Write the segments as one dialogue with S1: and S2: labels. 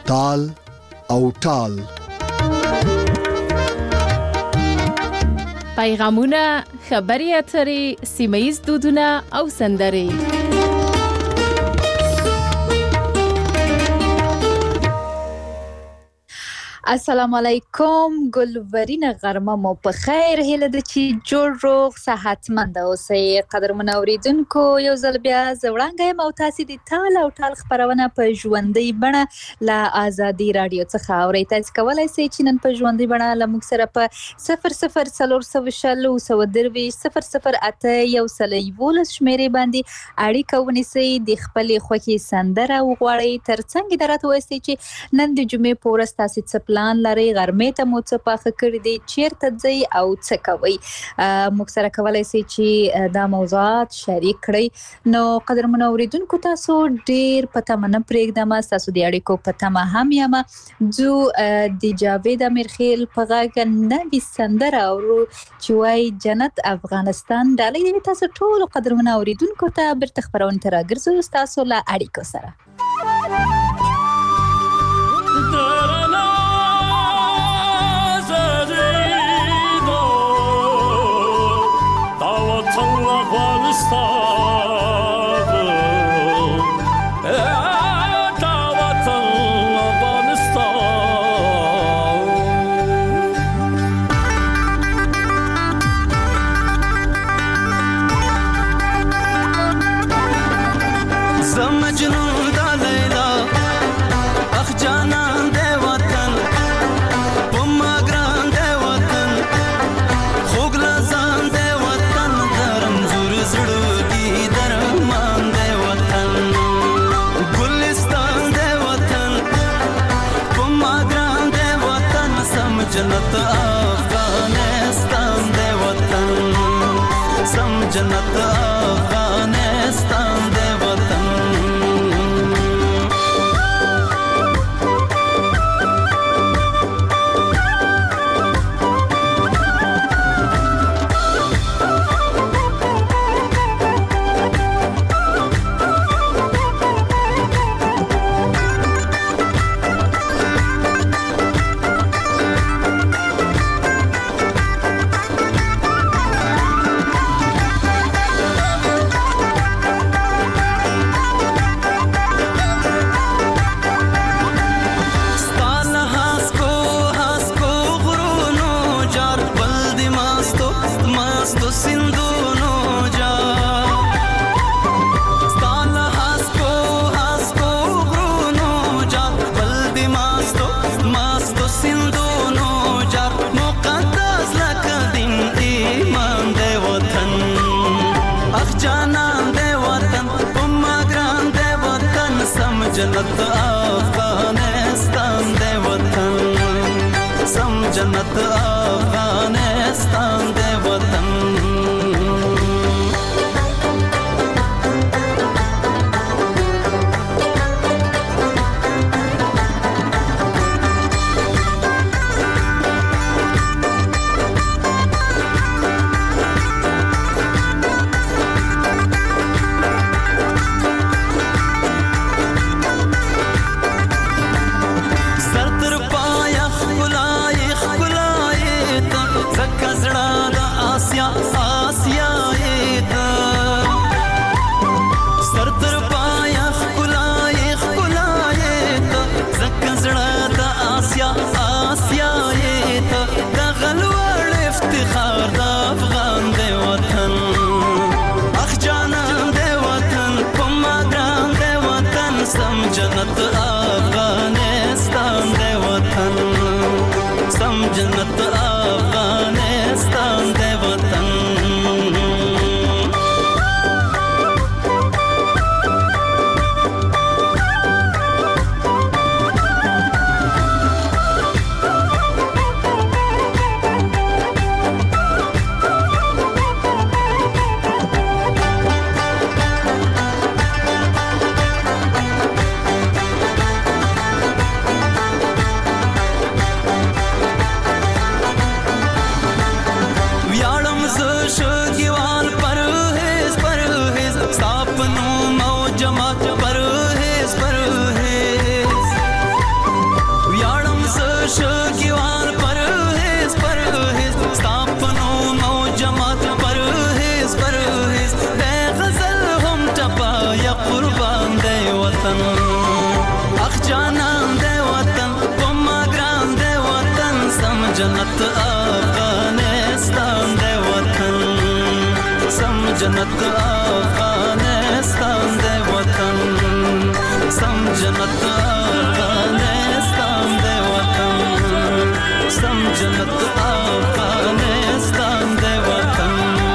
S1: تال او ټال.
S2: پیغامونه، خبري اترې، سیمه‌ییز دودونه او سندرې.
S3: السلام علیکم، ګلورین غرمه مو په خیر. هیله ده چې جوړ روغ صحتمند اوسئ. قدرمن اوریدونکو، یو ځل بیا زوړانګه یم او تاسې د تال او ټال خپرونه په ژوندۍ بڼه له آزادي رادیو څخه اورئ. تاسې کولی شئ چې نن په ژوندۍ بڼه له موږ سره په 004020081111 شمیرې باندې اړیکه ونیسئ. د خپلې خوښې سندره وغواړئ. ترڅنګ یې راته ووایئ چې نن د جمعې په ورځ تاسې څه پلان لرئ، غرمې ته مو څه پاخه کړي دي، چیرته ځئ او څه کوئ. موږ سره کولی شئ چې دا موضوعات شریک کړئ. نو قدرمن اوریدونکو، تاسو ډیر په تمه نه پرېږدم، تاسو د اړیکو په تمه هم یم. ځو د جاوید امیرخیل په غږ نوې سندره اورو چې وایي جنت افغانستان. ډالۍ دې تاسو ټول قدرمن اوریدونکو ته بیرته خپرونې ته راګرځو تاسو له اړیکو سره.
S4: جنت افغانستان دے وطن، سم جنت افغانستان دے وطن. جنت افغانستان دے وطن، سم جنت افغانستان دے وطن. جنت افغانستان دے وطن، سم جنت افغانستان دے وطن. وطن اخ جانان دے وطن کوما ګران دے وطن سم جنت افغانستان دے وطن سم جنت افغانستان دے وطن سم جنت افغانستان دے وطن سم جنت افغانستان دے وطن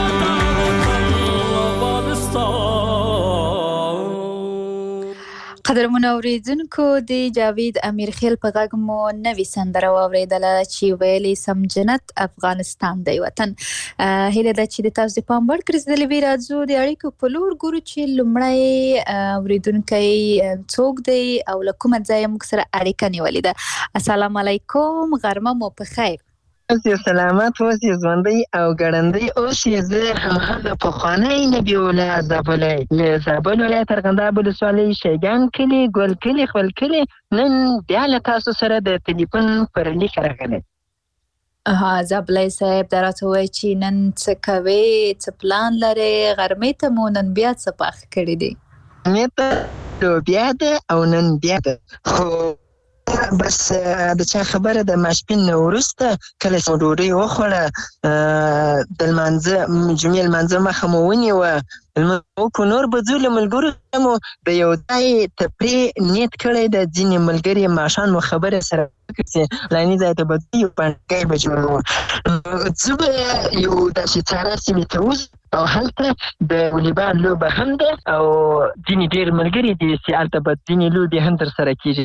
S3: قدرمن اوریدونکو د جاوید امیرخیل په غږ مو نوې سندره واورېدله چې ویلې سم جنت افغانستان دی وطن. هیله ده چې د تاسو د پام وړ ګرځېدلې وي. راځو د اړیکو په لور ګورو چې لومړی اوریدونکی څوک دی او له کومه ځایه موږ سره اړیکه نیولې ده. السلام علیکم، غرمه مو په خیر.
S5: اوس یې سلامت، اوس یې ژوندی او ګړندی، اوس یې زه هماغه پخوانی نبي الله زابلی له زابل ولایت ارغنداب ولسوالۍ شیګان کلي ګل کلي خپل کلي نن بیا له تاسو سره د تلیفون پر لیک راغلی.
S3: زابلی صاحب دا راته وایي چې نن څه کوې، څه پلان لرې؟ غرمې ته مو نن بیا څه پاخ کړي دي؟
S5: غرمې ته لوبیا ده او نن بیا ده، خو بس د چا خبره د ماسپښین نه وروسته کله چې مو ډوډۍ وخوړه د لمانځه جمعې لمانځه مخه مو ونیوه، وکړو نور به ځو له ملګرو سره مو د یو ځای تفریح نیت کړی د ځینې ملګري ماښام مو خبره سره وکړه چې فلاني ځای ته به ځو یو پنډکی به جوړوو، ځو به یو داسې څاره سیمې ته وځو او هلته د والیبال لوبه هم ده او ځینې ډېر ملګري دي چې هلته به ځینې لوبې هم ترسره کېږي.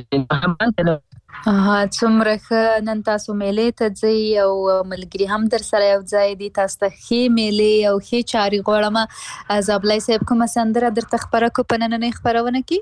S3: څومره ښه، نن تاسو میلې ته ځئ او ملګري هم در سره یو ځای دي. تاسو ته ښې میلې او ښې چارې غواړم. زابلی صاحب کومه سندره درته خپره کړو په نننۍ خپرونه کې؟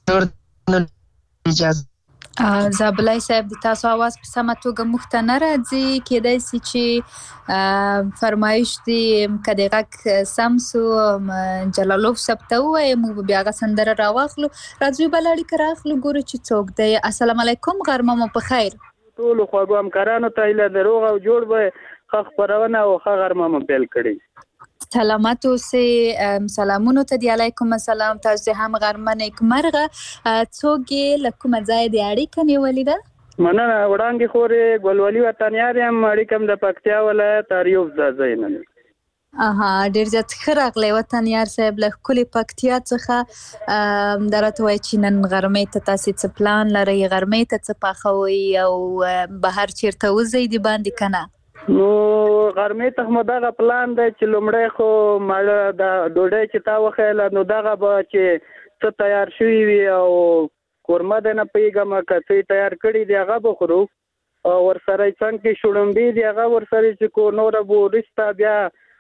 S3: زابلی صاحب د تاسو اواز په سمه توګه موږ ته نه راځي، کېدای شي چې فرمایش دي که د غږ سم سو جلالوف صاحب ته ووایي موږ به بیا هغه سندره راواخلو. راځو بله اړیکه رااخلو ګورو چې څوک دی. السلام علیکم، غرمه مو په خیر.
S6: ټولو خواږو همکارانو ته هیله ده روغ او جوړ به ښه خپرونه او ښه غرمه مو پیل کړي.
S3: سلامت اوسئ. سلامونو ته دی علیکم السلام. تاسو هم غرمه نیکمرغه. څوک یې له کومه ځایه د اړیکه نیولې ده؟
S6: مننه، وړانګې خورې ګلولي وطنیار یم، اړیکه م د پکتیا ولایت اریوب ځای نه.
S3: ډېر زیات ښه راغلی وطنیار صاحب له ښکلې پکتیا څخه. دا راته وایي چې نن غرمې ته تاسې څه پلان لرئ؟ غرمې ته څه پاخوئ او بهر چیرته وځئ د باندې که نه؟
S6: نو غرمې ته مو دغه پلان دی چې لومړی خو ماړه د ډوډۍ چې تا وښیله نو دغه به چې څه تیار شوي وي او قورمه دی نه پوهېږم که څه یې تیار کړي دي هغه به خورو او ورسره یې څنګ کې شړومبې دي هغه ورسره چې کو نوره به وروسته بیا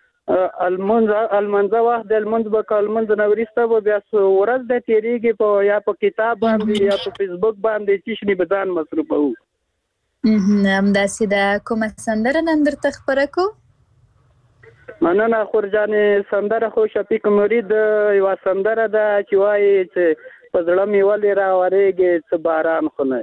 S6: المنځه وخت د لمونځ به که لمونځ نه وروسته به بیا ورځ دی تېرېږي په یا په کتاب باندې یا په فیسبوک باندې چشنې به ځان مصروفوو.
S3: همداسې ده. کومه سندره نن درته خپره کړو؟
S6: مننه خورجانې، سندره خو شفیق مرید یوه سندره ده چې وایي چې په زړه مې ولې راورېږي څه باران خو نه.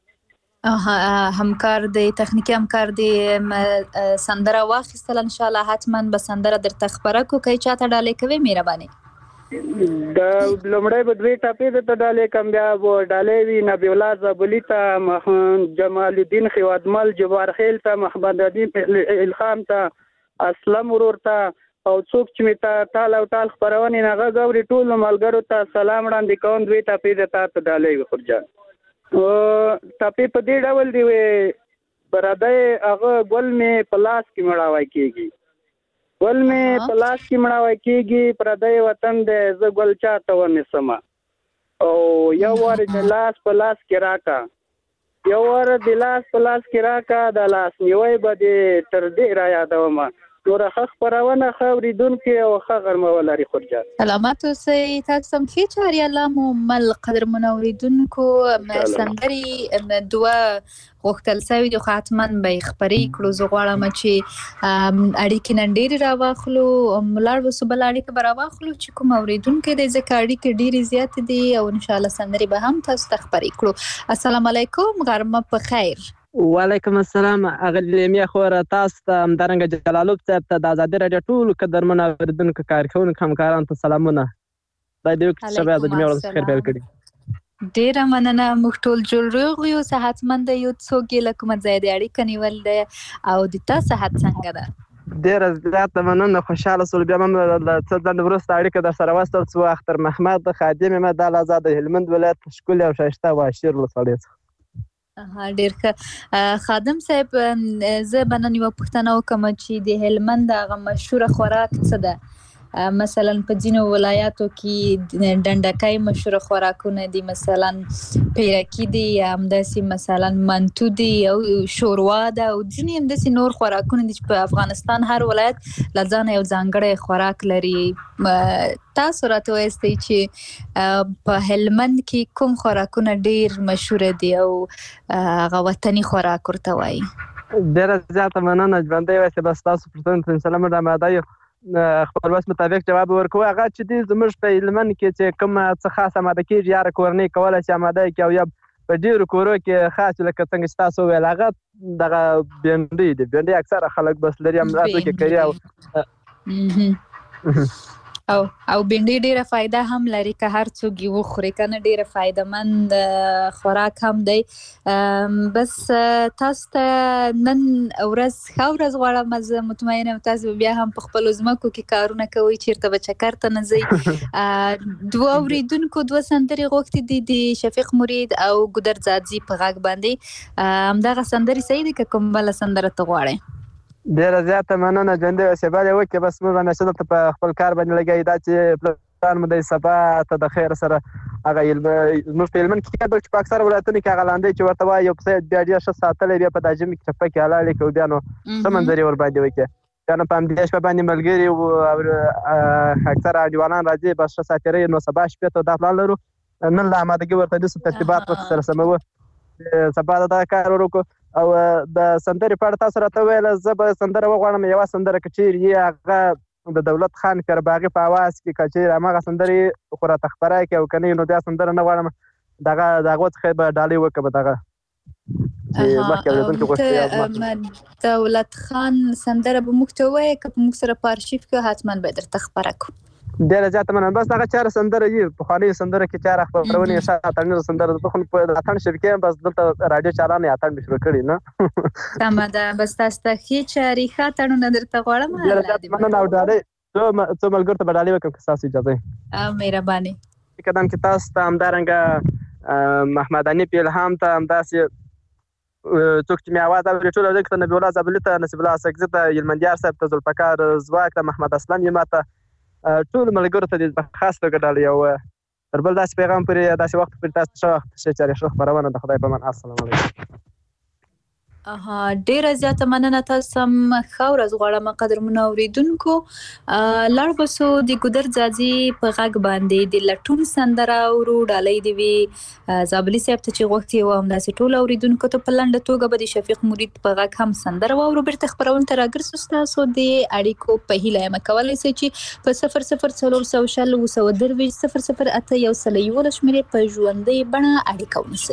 S3: همکار دی، تخنیکي همکار دی، سندره واخیستل انشاءالله حتما به سندره درته خپره کړو. که یې چاته ډالۍ کوې مهرباني؟
S6: د لومړی به دوې ټاپې درته ډالۍ کړم، بیا به ډالۍ وي نبي الله زابلي ته، جمال الدین خیوادمل جبار خیل ته، محمد الدین الخام ته، اسلم ورور ته او څوک چې مې ټال او ټال خپرونې نه غږ اوري ټولو ملګرو ته سلام وړاندې کوم. دوې ټاپې د تا ته ډالۍ وي خورجان. ټاپې په دې ډول دی وې برادی هغه ګل مې په لاس کې مړاوی کېږي، ګل مې په لاس کې مړاوی کېږي، پردی وطن دی زه ګل چاته ونیسمه او یو وار د لاس په لاس کې راکا، یو وار د لاس په لاس کې راکا، د لاس نیوی به دې تر دې را یادومه. نوره ښه خپرونه ښه اورېدونکي او ښه غرمه ولري خورجان.
S3: سلامت اوسئ. تاسو هم ښې چارې الله مو مل. قدرمنو اورېدونکو سندرې دوه غوښتل سوي دي خو حتما به یې خپرې کړو. زه غواړم چې اړیکې نن ډېرې راواخلو، ولاړ به سو بله اړیکه به راواخلو چې کوم اورېدونکی دی ځکه اړیکې ډېرې زیاتې دي او انشاءالله سندرې به هم تاسو ته خپرې کړو. السلام علیکم، غرمه په خیر.
S7: وعلیکم السلام. اغلې میا خوره تاسو ته همدارنګه جلالوب صاحب ته د ازادي راډیو ټولو قدرمنو اورېدونکو کارکوونکو همکارانو ته سلامونه. خدای دې وکړي چې شبه د جمعې ورځ خیر پیل کړي.
S3: ډیره مننه. موږ ټول جوړ روغ یو، صحتمند یو. څوک یې له کومه ځایه د اړیکه نیول دی او د تا صحت څنګه ده؟
S7: ډیره زیاته مننه، خوشحاله شول. بیا هم له څه ځنډ وروسته اړیکه در سره وصل شوه. اختر محمد خادم یم، د آزاد هلمند ولایت ښکلي او ښایسته واشیر ولسوالۍ څخه.
S3: ډیر ښه. خادم صاحب، زه به نن یوه پوښتنه وکړم چې د هلمند هغه مشهوره خوراک څه ده؟ مثلا په ځینو ولایاتو کې ډنډکی مشهوره خوراکونه دي، مثلا پیرکی دي، همداسې مثلا منتو دي او شوروا ده، او ځینې همداسې نور خوراکونه دي چې په افغانستان هر ولایت له ځانه یو ځانګړی خوراک لري. تاسو راته وایستئ چې په هلمند کې کوم خوراکونه ډیر مشهوره دي او هغه وطني خوراک ورته وایي؟
S7: ډیره زیاته مننه. ژوندی وایسئ، بس تاسو پوښتنو ته انشاءالله موږ آماده یو خپل وس مطابق جواب ورکوو. هغه چې دی زموږ په هلمند کې چې کوم څه خاص آماده کېږي، یاره کورنۍ کولی شي آماده کړي، او یا په ډېرو کورو کې خاص لکه څنګه چې تاسو وویل هغه دغه بینډۍ دي. بینډۍ اکثره خلک بس لري، همداسې کې کوي
S3: او بینډۍ ډیره فایده هم لري که هر څوک یې وخوري، که نه ډیره فایده مند خوراک هم دی. بس تاسو ته نن ورځ ښه ورځ غواړم. زه مطمئنه یم تاسو بیا هم په خپلو ځمکو کې کارونه کوئ، چیرته به چکر ته نه ځئ. دوه اورېدونکو دوه سندرې غوښتې دي، د شفیق مرید او ګودر ځاځي په غږ باندې. همدغه سندرې صحیح دي که کوم بله سندره ته غواړئ؟
S7: ډیره زیاته مننه. ژوندی اوسئ، بل یې وکړئ. بس موږ همیشه دلته په خپل کار باندې لګیا دا چې پلان مو دی سبا ته د خیر سره هغه زموږ په هلمند کې کېدل چې په اکثره ولایتونو کې هغه لاندی چې ورته وایي یو پسه بیا ډېر ښه ساتلی، بیا په دا ژمي کې چپه کې حلالې کړو، بیا نو ښه منظرې ورباندې وکړي. بیا نو په همدې شپه باندې ملګري او اکثره انډیوالان راځي، بس ښه ساتېرۍ. نو سبا شپې ته دا پلان لرو، نن له آمادګي ورته نیسو، ترتیبات ورته سره سموو، سبا د دغه کار وکړو. او د سندرې په اړه تاسو راته وویله، زه به سندره وغواړم. یوه سندره که چیرې یې هغه د دولت خان کرباغي په اواز کې که چیرې هماغه سندرې خو راته خپره کړي، او که نه نو بیا سندره نه غواړم، د هغو څخه به ډالۍ وکړم. دغه
S3: دولت خان سندره به موږ ته ووایې، که په موږ سره په ارشیف کې حتما به درته خپره کړو.
S7: ډیره زیاته مننه. بس دغه چاره سندره یي پخوانۍ سندره کې چاره خپرونې اتڼ سندره د خو په اتڼ شبکې بس دلته رادیو چالان اتڼ شروع کړي نه.
S3: سمه ده. بس تاسو ته ښې چارې ښه اتڼونه درته غواړم.
S7: ډیره زیاته مننه. او ډالۍ څو ملګرو ته به ډالۍ وکړم که ستاسو اجازه وي.
S3: مهرباني.
S7: قدم کې تاسو ته همدارنګه محمد حنیف الهام ته، همداسې څوک چې مې اواز اوري ټول ورځ ته، نبی الله زابلي ته، نصیب الله سکزي ته، یلمندیار صاحب ته، ذوالفقار ځواک ته، محمد اسلم یما ته، ټول ملګرو ته د خاص توګه ډالۍ. او تر بل داسې پیغام پورې داسې وخت پورې تاسو ښه وخت ښې چارې ښه خپرونه د خدای په امان. السلام علیکم.
S3: ډیره زیاته مننه. تاسو هم ښه ورځ غواړم قدرمنو اورېدونکو. لاړ به سو د ګودر ځاځي په غږ باندې د لټون سندره اورو. ډالۍ دې وي زابلي صاحب ته چې غوښتې وه، همداسې ټولو اورېدونکو ته په لنډه توګه به د شفیق مرید په غږ هم سندره واورو. بیرته خپرونې ته راګرځو. ستاسو د اړیکو په هیله یم کولی شئ چې په 00404008 شمېرې په ژوندۍ بڼه اړیکه ونیسئ.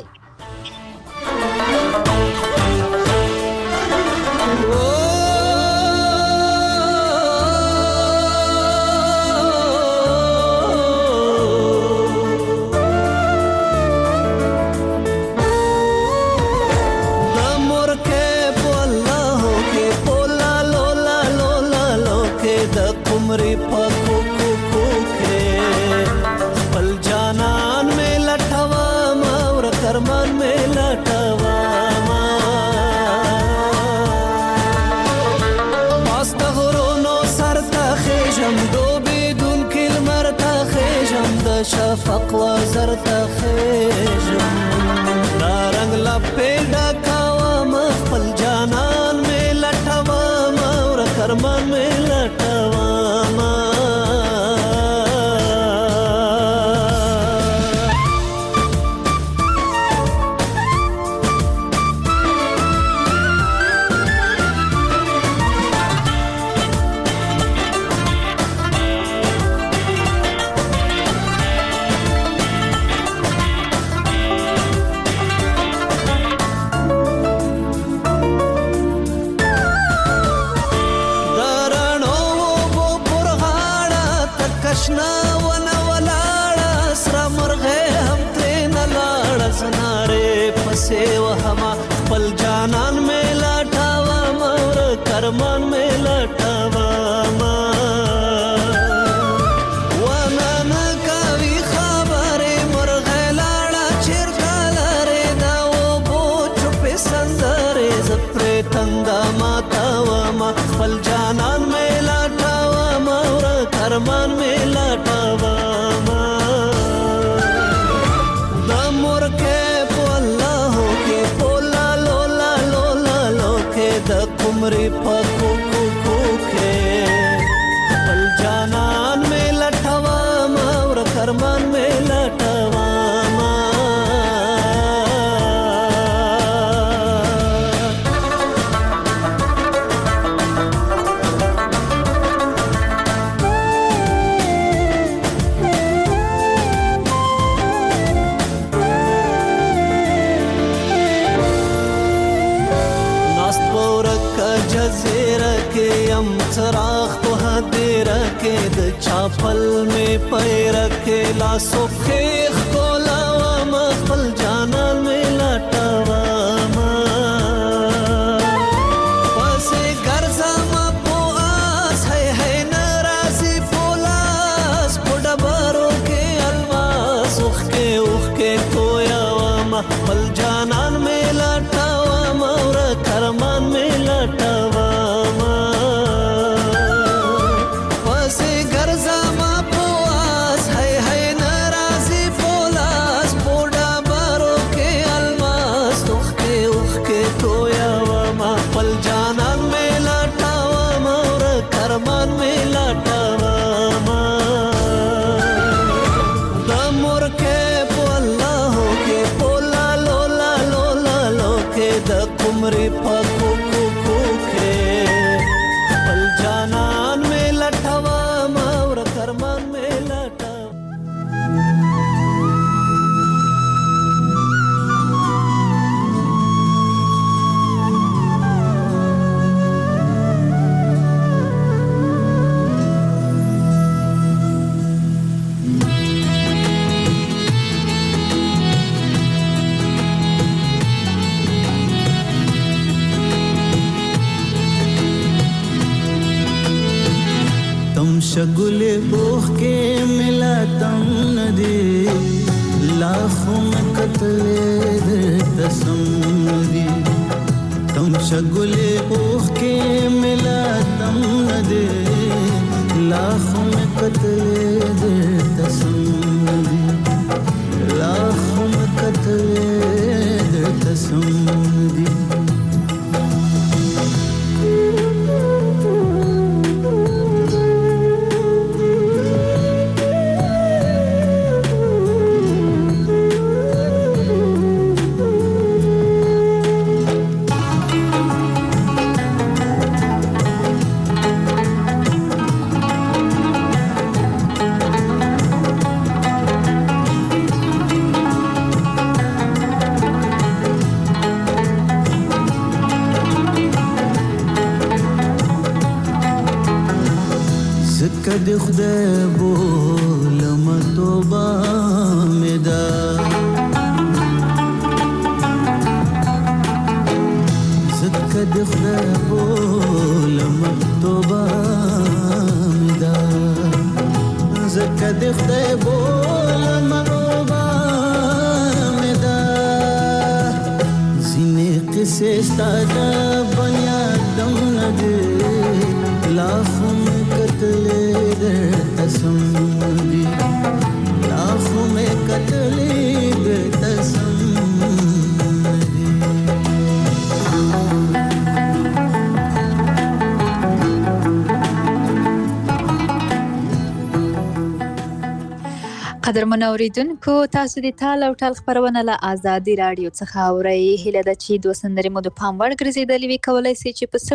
S4: شفق وزر تخیجم دارنگ لپیدا کوام خپل جانان میں لټوام اور کرمان میں لټوام. خما خپل جانان مې لټاوه ما ورک ارمان مې لټاوه ما تندا ماتا وما خپل جانان مې لټاوه ما ورک ارمان مې لټاوه ما د مور کې په الله کې پولا لولا لولا لوکه د قمرې په کوکو کوکه خپل جانان مې لټاوه ما ورک ارمان مې لټاوه چراغ په هدیره کې د چاپل مې پیره کې لاسو خېخ کولا وما خپل جانان مې لټاوه ما پسې ګرځم په آس هی ناراضي پولاس په ډبرو کې الماس اوښ کې تویا وما خپل جانان مې لټاوه ما ورک ارمان مې لټاوه قمرې په کوکو کوکه خپل جانان مې لټاوه ما ورک ارمان مې لټاوه
S8: शगुले बोख के मिला तम नदी लाखों में कतले दे तसम नदी तम शगुले बोख के मिला तम नदी लाखों में कतले दे तसम नदी लाखों में कतले दे तसम नदी د خدای بولم توبه مې ده زکه د خدای بولم توبه مې ده زکه د خدای بولم توبه مې ده ځینې قصې ستا د بنیادم نه دي लाखों में कतले दे तसम नदी लाखों में कतले दे तसम नदी
S3: قدرمن اوریدونکو تاسو د تال او ټال خبرونه له آزادي رادیو څخه اورئ. هیله ده چې دوه سندرې مو د پام وړ ګرځېدلې وي. کولی شئ چې په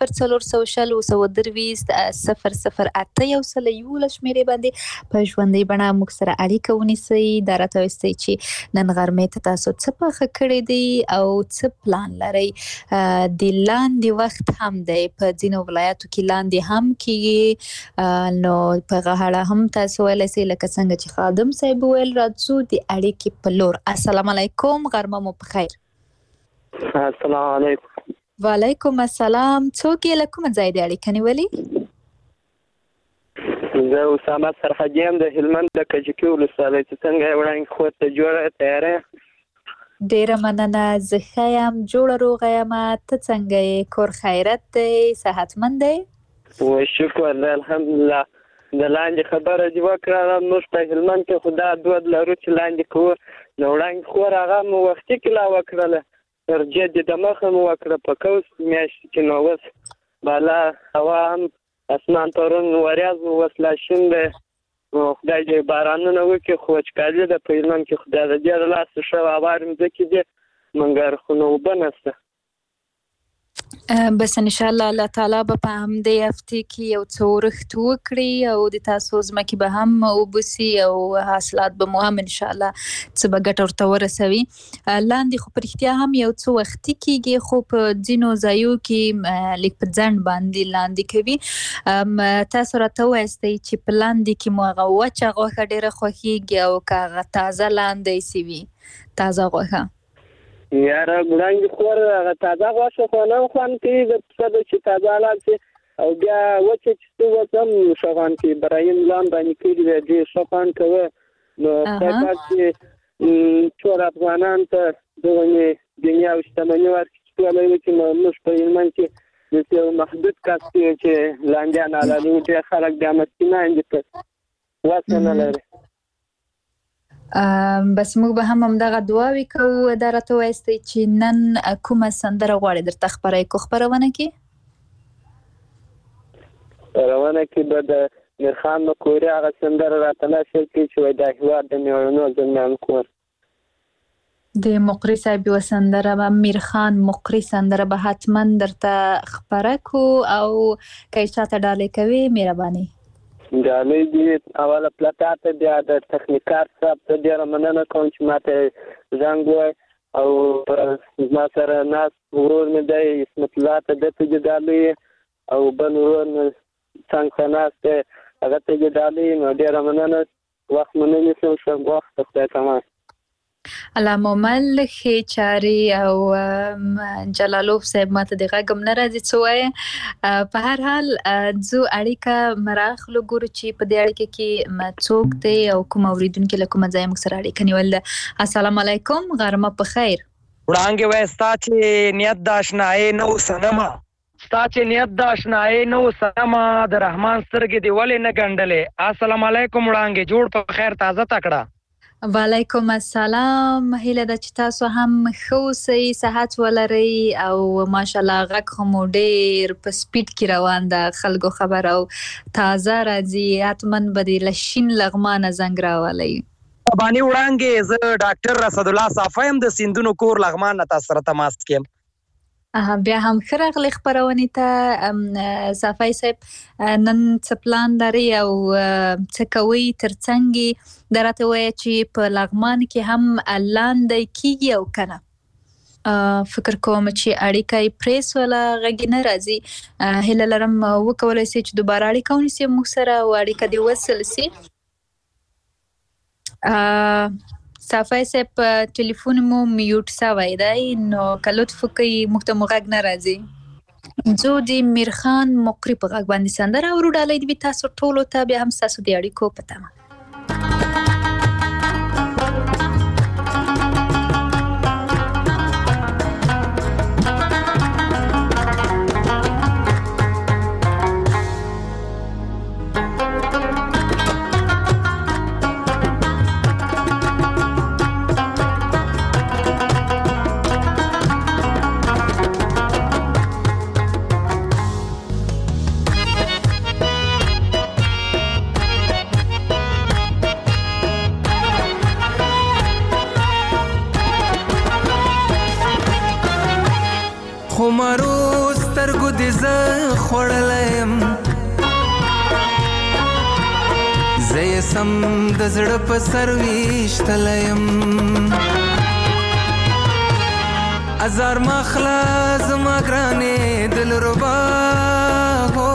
S3: 00403011 شمېرې باندې په ژوندۍ بڼه موږ سره اړیکه ونیسئ. دا راته وایئ چې نن غرمې ته تاسو څه پخه کړی دی او څه پلان لرئ. د لاندې وخت هم دی، په ځینو ولایاتو کې لاندې هم کېږي، نو په غاړه هم تاسو ویلی شئ لکه څنګه چې خادم صاحب ویل راځو د اړیکې په لور. السلام علیکم، غرمه مو په خیر.
S9: السلام علیکم.
S3: وعلیکم السلام. څوک یې له کومه ځای دی اړیکه نیولې؟
S9: زه اسامه سرحدي یم د هلمند د کجکي ولسوالۍ. ته څنګه یې وړاندې خور ته جوړه تیاره؟
S3: ډیره مننه، زه ښه یم، جوړه روغه یم. ته څنګه یې؟ کور خیرت دی؟ صحتمند دی؟
S9: شکر دی الحمدلله. د لاندې خبره دې وکړه. موږ په هلمند کې خو دا دود لرو چې لاندې کوو. نو وړاندې خور هغه مو وختي کې لا وکړله، تر جدي د مخه مو وکړه په کوس میاشتې کې. نو اوس بالا هوا هم اسمان پرون وریځ اوس لا شین دی. خدای دې بارانونه وکړي، خو وچکالي ده په هلمند کې. خدای د دې له لاسه ښه هوارې مځکې دي، مګر خو نو اوبه نشته.
S3: بس انشاءالله الله تعالی به په همدې هفتې کې یو څه ورښت وکړي او د تاسو ځمکې به هم وبوسي او حاصلات به مو هم انشاءالله څه به ګټه ورته ورسوي. لاندې خو په رښتیا هم یو څه وختي کېږي، خو په ځینو ځایو کې لږ په ځنډ باندې لاندې کوي. تاسو راته ووایاستئ چې په لاندې کې مو هغه وچه غوښه ډېره خوښېږي او که هغه تازه لاندی سوي تازه غوښه؟
S9: یاره وړاندې خور هغه تازه غوښه خو نه خوند کوي، د پسه ده چې تازه حلال شي. او بیا وچه چې څه اوس هم ښه خوند کوي. برایم لام باندې کړي دی ډېر ښه خوند کوي. نو خدای پاک چې ټول افغانانو ته دغه دنیا او شتمني ورکړي چې ټوله یې وکړي. نو موږ په هلمند کې داسې یو محدود کس دی چې لاندیان حلالوي. ډېر خلک بیا مسکینان دي، په وسه نه لري.
S3: بس موږ به هم همدغه دعاوې کوو. دا راته ووایاستئ چې نن کومه سندره غواړئ درته خپره کړو خپرونه کې؟
S9: خپرونه کې به د میرخان مقوري هغه سندره راته نشر کړي چې وایي دا هېواد د مېړنو زلمیانو کور.
S3: د مقري صاحب یوه سندره به میرخان مقري سندره به حتما درته خپره کړو. او که یې چاته ډالۍ کوې مهرباني
S9: ډالۍ دي اوله پلتا ته، بیا د تخنیکار صاحب ته ډېره مننه کوم چې ما ته زنګ ووایي. او زما سره ناست ورور مې دی اسمت الله ته، ده ته دې ډالۍ. او بل ورور مې څنګ ته ناست دی، هغه ته دې ډالۍ. نو ډېره مننه. وخت مو نه نیسم، ښه وخت ته خدای پامان.
S3: الله مومل ښې چارې. او جلالوف صاحب ماته د غږ هم نه راځي څه وایه. په هر حال ځو اړیکه مراخلو، ګورو چې په دې اړیکه کې څوک دی او کوم اورېدونکي له کومه ځایه موږ سره اړیکه نیول ده. السلام علیکم، غرمه په خیر.
S10: وړانګې وایي ستا چې نیت د اشنایۍ نه و صنمه، ستا چې نیت د اشنایۍ نه و صنمه، د رحمان سترګې دې ولې نه ګنډلې. السلام علیکم وړانګې، جوړ په خیر، تازه تکړه.
S3: وعلیکم السلام. هیله ده چې تاسو هم ښه اوسئ، صحت ولرئ. او ماشاءالله غږ خو مو ډېر په سپیډ کې روان ده، خلکو خبر او تازه راځي. حتما به دې له شین لغمانه زنګ راولئ.
S10: بانی وړانګې، زه ډاکټر رسد الله صافی یم، د سیندونو کور لغمان نه تاسو سره تماس کې.
S3: بیا هم ښه راغلی خپرونې ته صافی صاحب. نن څه پلان لرئ او څه کوئ ترڅنګ یې؟ دا راته ووایه چې په لغمان کې هم لاندی کیږي او که نه؟ فکر کوم چې اړیکه یې پرې سوله، غږ یې نه راځي. هیله لرم وکولی سي چې دوباره اړیکه ونیسي موږ سره او اړیکه دې وصل سي. صافی صاحب ټلیفون مو میوټ سوی دی، نو که لطف وکړئ موږ ته مو غږ نه راځي. ځو د میرخان مقري په غږ باندې سندره اورو. ډالۍ دې وي تاسو ټولو ته، بیا هم ستاسو د اړیکو په تمه.
S4: خمارو سترګو دې زه خوړلی یم، زه یې سم د زړه په سر ویشتلی یم. ازار مخله زما ګرانې دلربا هو،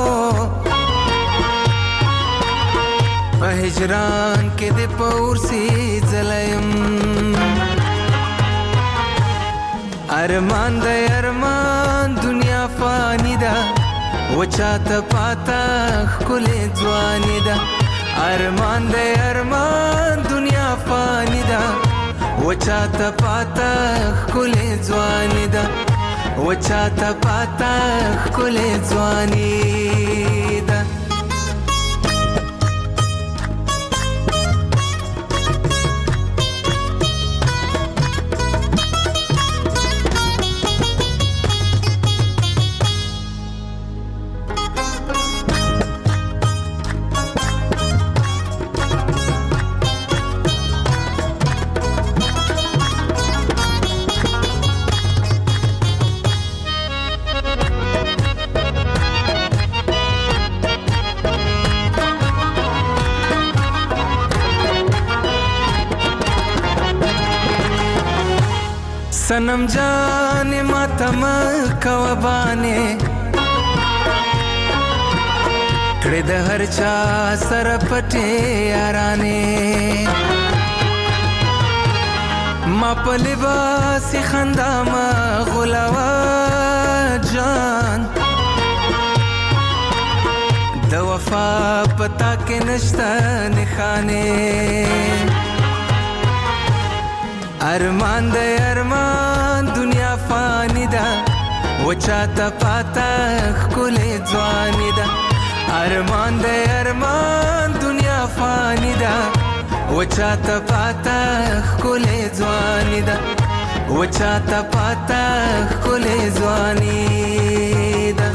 S4: په هجران کې دې په اور سیځلی یم.
S11: ارمان د ارمان دنیا فانی ده و چاته پاته ښکلې ځواني ده ارمان د ارمان دنیا فانی ده و چاته پاته ښکلې ځواني ده و چاته پاته ښکلې ځواني ده सनम जाने मातम कवबाने कड़े द हर चा सर पटे याराने मा पलिबासी खंदा मा गुलावा जान द वफा पता के नश्ता निखाने ارمان د ارمان دنیا فانی ده و چاته پاته ښکلې ځواني ده ارمان د ارمان دنیا فانی ده و چاته پاته ښکلې ځواني ده و چاته پاته ښکلې ځواني ده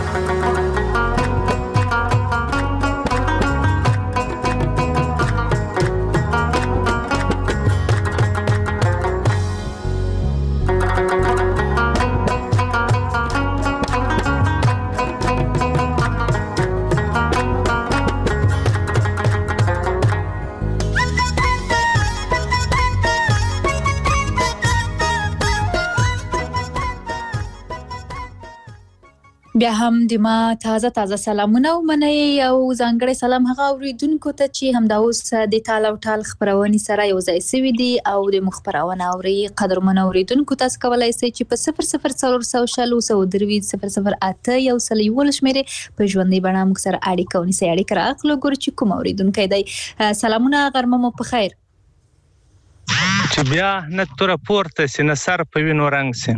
S3: بیا هم د ما تازه سلامونه ومنئ او ځانګړی سلام هغه اوریدونکو ته چې همدا اوس د ټال او ټال خپرونې سره یو ځای سوي دي او د مخ خپرونه اوري قدرمن اوریدونکو تاسو کولای شئ چې په 004008 یو سل یو شمیرې په ژوندۍ بڼه موږ سره اړیکه ونیسئ اړیکه راغلو ګورو چې کوم اوریدونکی دی سلامونه غرمه مو په خیر
S12: چې بیا نه توره پورته سي نه سر په وینو رنګ سي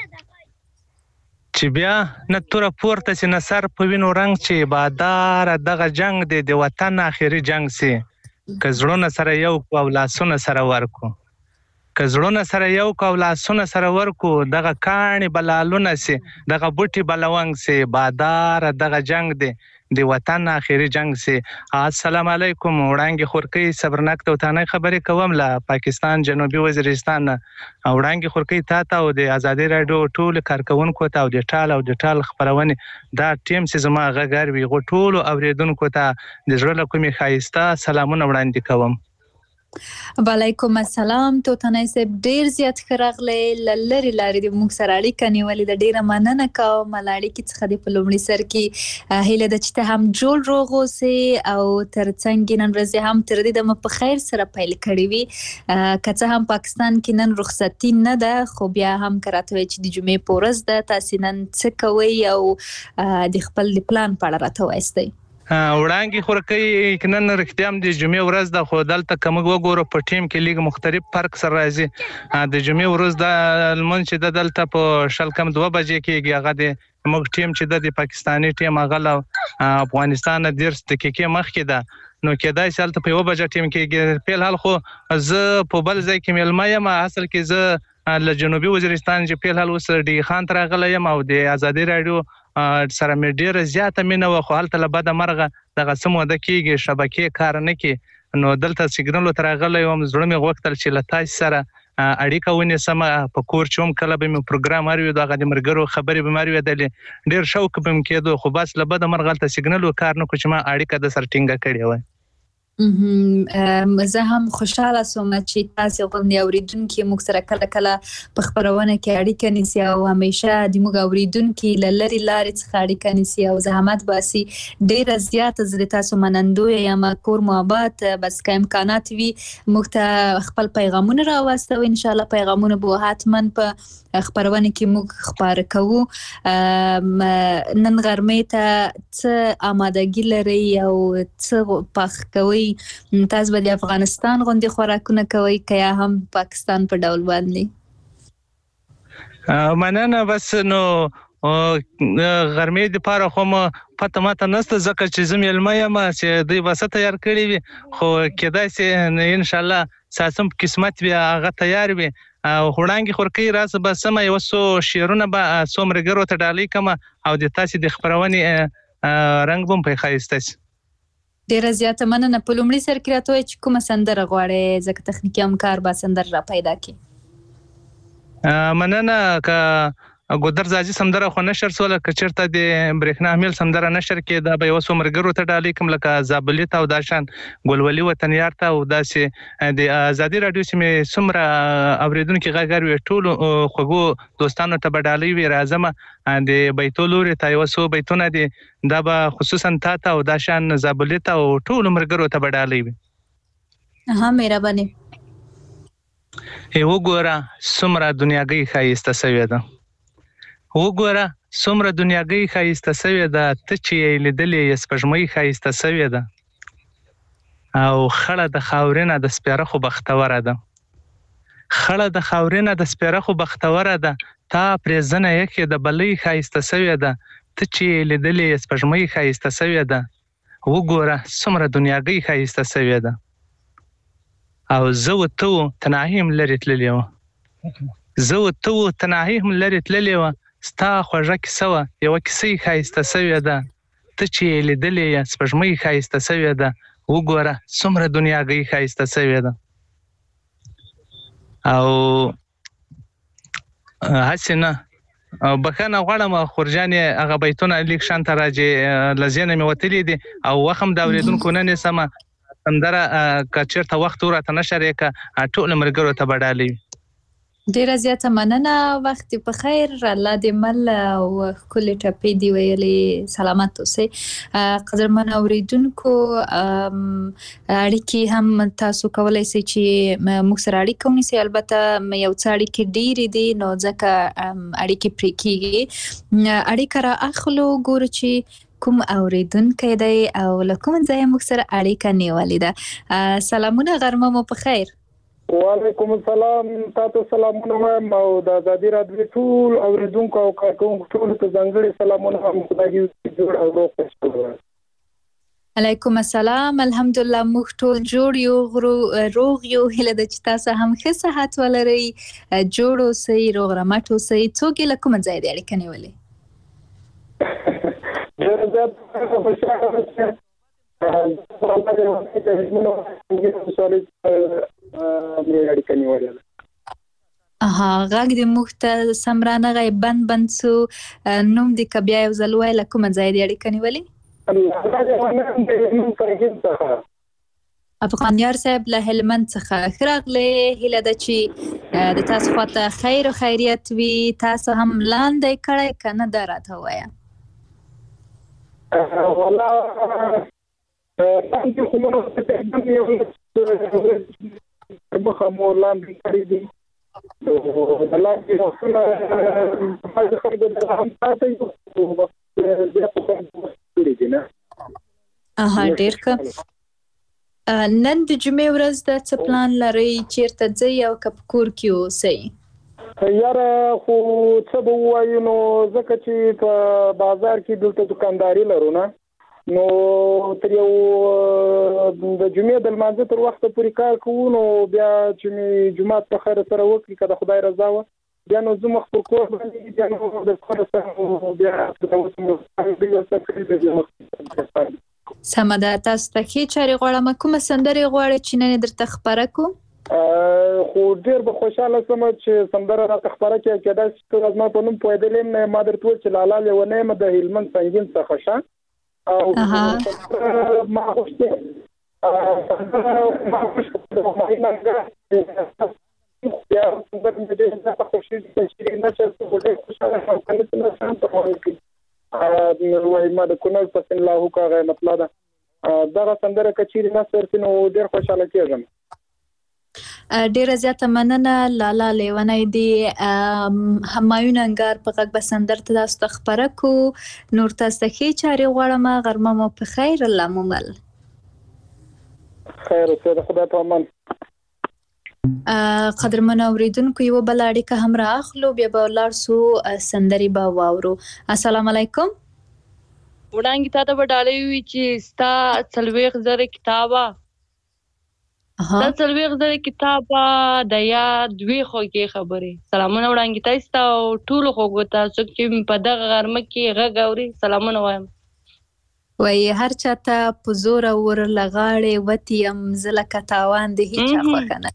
S12: چې بیا نه توره پورته سي نه سر په وینو رنګ چې بادار دغه جنگ دی د وطن اخري جنگ سي که زړونه سره یو کو او لاسونه سره ورکو که زړونه سره یو کو او لاسونه سره ورکو دغه کاڼي بلالونه سي دغه بوټي بلونګ سي بادار دغه جنگ دی د وطن اخري جنگ سي السلام علیکم وړانګي خورکۍ صبرناک توتانه خبرې کوم لا پاکستان جنوبي وزیرستان وړانګي خورکۍ تاته او د ازادي رادیو ټول کارکونکو ته او د ټال خبرونه دا ټیم سي زما غږر وی غټول اوریدونکو ته د زړه کومي خایسته سلامونه وړاندې کوم
S3: وعلیکم السلام توتنه صاحب ډیر زیات خراغله لری د موږ سره اړیکه نیولې د ډیره مننه کوم ملاړی کی څخه د پلومړي سر کی هیله د چته هم جوړ روغو سي او ترڅنګ نن ورځ هم تر دې د په خیر سره پیل کړی وي کڅه هم پاکستان کې نن رخصتي نه ده خو بیا هم کراته چې د جمعې پورز ده تاسو نن څه کوي او د خپل پلان په اړه راته وایستئ
S12: وړانګي خورکۍ کنن رښتیام د جمعې ورځ د خو دلته کوم وګورو په ټیم کې لیګ مختلف فرق سره راځي د جمعې ورځ د لمن چې د دلته په شل کم 2 بجې کېږي هغه د موږ ټیم چې د پاکستاني ټیم هغه افغانستان د 10 دقیقې مخکې ده نو کېدای شي تل په 1 بجې ټیم کې په حال خو زه په بل ځای کې ملما یم اصل کې زه له جنوبي وزیرستان چې په حال اوس ډی خان تر غلې یم او د ازادي رادیو سره مې ډیره زیاته مینه و خو هلته له بده مرغه دغه سمو د کېږي شبکې کار نه کوي نو دلته سیګنال تر غلې یم زړه مې غوښتل چې له تاسو سره اړیکه ونیسم په کور چوم کله به مې پروګرام اړوي دغه د مرګرو خبرې به مې ودلې ډیر شوق به مې کېدو خو بس له بده مرغه ته سیګنال کار نه کوم چې ما اړیکه د سر ټینګه کړې و
S3: زه هم خوشاله سوم چې تاسو غوښتنې اوریدونکو موږ سره کله کله په خبرونه کې اړیکه نیسي او همیشه د موږ اوریدونکو لری لارې څخه اړیکه نیسي او زحمت باسي. ډیر زیات زه تاسو منندوی یم. کور محبت بس که امکانات وي موږ ته خپل پیغامونه راوستو. ان شاء الله پیغامونه به حتما په خبرونه کې موږ خبر کوو. نن غرمې ته څه آمادګي لري او څه پخ کوي؟ تاسو به د افغانستان غوندې خوراکونه کوي که یا هم پاکستان په ډول باندې؟
S12: مننه. بس نو غرمې د پاره خو پته ماته نسته ځکه چې زه مېلمه یم چې دوی به څه تیار کړي وي، خو کېدای شي ان شاء الله ساسم قسمت وي هغه تیار وي. وړاندې خورکۍ راځه به سمه یو څو شعرونه به څو ملګرو ته ډالۍ کړم او د تاسې د خپرونې رنګ به هم پرې ښایسته شي.
S3: ډیره زیاته مننه. په لومړي سر کې راته وایئ چې کومه سندره غواړئ ځکه تخنیکي همکار به سندره را پیدا کړي.
S12: مننه. که ګودر زاجي سندره خو نشر سوله، که چېرته د برېښنا حمیل سندره نشر کې دا به یو څو ملګرو ته ډالۍ کړم لکه زابلي ته او دا شان ګلولي وطنیار ته او داسې د ازادي راډیو چې مې څومره اورېدونکي غږ وي ټولو خوږو دوستانو ته به ډالۍ وي. راځم د بیتو لورې ته یو څو بیتونه دي دا به خصوصا تا ته او دا شان زابلي ته او ټولو ملګرو ته به ډالۍ وي.
S3: مهرباني.
S12: وګوره څومره دنیاګۍ ښایسته سوې ده، وګوره څومره دنیاګۍ ښایسته سوې ده، ته چې یې لیدلې یې سپوږمۍ ښایسته سوې ده او خړه د خاورینه د سپېره خو بختوره ده، خړه د خاورینه د سپېره خو بختوره ده، تا پرې زنه یکې د بلۍ ښایسته سوې ده، ته چې یې لیدلې یې سپوږمۍ ښایسته سوې ده. وګوره څومره دنیاګۍ ښایسته سوې ده او زه و ته و تنهایي هم لرې تللې وه، زه و ته و تنهایي هم لرې تللې وه، ستا خوږه کیسه وه یوه کیسه یې ښایسته سوې ده، ته چې یې لیدلې یې سپوږمۍ ښایسته سوې ده. وګوره څومره دنیاګۍ ښایسته سوې ده. او هسې نه بخښنه غواړم خورجانې هغه بیتونه لیک شانته راځي له ذهنه مې وتلي دي او وخت هم د اورېدونکو نه نیسمه. سندره که چېرته وخت وراته نشر یې که ټولو ملګرو ته به ډالۍ وي.
S3: ډیره زیاته مننه. وخت په خیر. الله دې مل او ښکلې ټپې دې ویلې. سلامت اوسئ. قدرمن اورېدونکو اړیکې هم تاسو کولی شئ چې موږ سره اړیکه ونیسئ. البته یو څه اړیکې ډېرې دي نو ځکه اړیکې پرې کېږي. اړیکه را اخلو ګورو چې کوم اوریدونکی دی او له کوم ځایه موږ سره اړیکه نیولې ده. سلامونه، غرمه مو په خیر.
S6: وعلیکم السلام. تاسو سلامونه وایم او د ازادي راډیو ټول اوریدونکو او کارکونکو ټول ته ځانګړي سلامونه هم. خدای دې جوړ او روغ وساتي.
S3: علیکم السلام. الحمدلله موږ ټول جوړ یو، روغ یو. هیله ده چې تاسو هم ښه صحت ولرئ، جوړ اوسئ، روغ رمټ اوسئ. څوک یې له کومه ځایه دې اړیکه نیولې؟ غږ دې موږ ته سم رانغی، بند سو. نوم دې که بیا یو ځل ووایې له کومه ځایه دې اړیکه نیولې؟ افغانیار صاحب له هلمند څخه. ښه راغلې. هیله ده چې د تاسو خواته خیر او خیریت وي. تاسو هم لاندې کړی که نه دا راته ووایه.
S6: والله لاندې خو مو مخه مو لاندې کړي دي. د لاندې وختونه بعضې خلکو د هم ساتي زیات کړي دي نه.
S3: ډېر ښه. نن د جمعې ورځ ده، څه پلان لرئ؟ چېرته ځئ او که په کور کې اوسئ؟
S6: یاره خو څه به ووایو نو ځکه چې په بازار کې دلته دکانداري لرو نه، نو تر یو د جمعې د لمانځه تر وخته پورې کار کوو. نو بیا چې مې جومات په خیر سره وکړي که د خدای رضا وه بیا نو زه مخ پر کور باندې بیا نو د کور سره بیا
S3: سمه ده. تاسو ته ښې چارې غواړم. کومه سندرې غواړئ چې نن یې درته خپره کړو؟
S6: خو ډېر به خوشحاله شم چې سندره راته خپره کړې. کېدای شي ته زما په نوم پوهېدلی یم نه، ما درته وویل چې لالا لیونی یم د هلمند سنګین څخه شه او ما غوښتې ما یا د دې نه په خوشي چې نشه څه خوشاله کنه څه په وایي وای ما د کونل په الله هوکا مطلب دا سندره کچیر نه سرتنو ډیر خوشاله کېږم.
S3: ډیره زیاته مننه لالا لیونی دی همایون انګار په غږ بسندر ته تاسو خبره کو نور تاسو ته چاري غواړم غرمه مو په خیر الله مومل
S6: خیر اوسه خدا ته امان.
S3: قدرمن اوریدونکو یو بل اړیکه هم راخلو بیا به ولر سو سندري با واورو. السلام علیکم.
S13: وړاندې تا ته وډالې وی چې ستا څلويخ زره کتابه دا څلويخ زره کتابه د یا دوی خوږی خبره سلامونه وړاندې تاسو ټول خوګو تاسو چې په دغه غرمه کې غږوري سلامونه وایم.
S3: وای هر چاته پزور اور لغاړې وتیم زلکه تاوان د هیڅ خوښنه